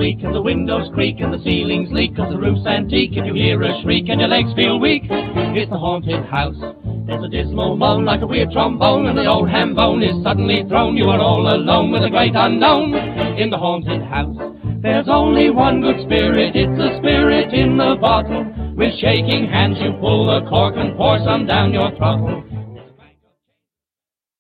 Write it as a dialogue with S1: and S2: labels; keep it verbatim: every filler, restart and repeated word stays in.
S1: squeak and the windows creak and the ceilings leak, 'cause the roof's antique. If you hear a shriek and your legs feel weak, it's the haunted house. There's a dismal moan like a weird trombone, and the old ham bone is suddenly thrown. You are all alone with the great unknown in the haunted house. There's only one good spirit, it's the spirit in the bottle. With shaking hands you pull the cork and pour some down your throttle.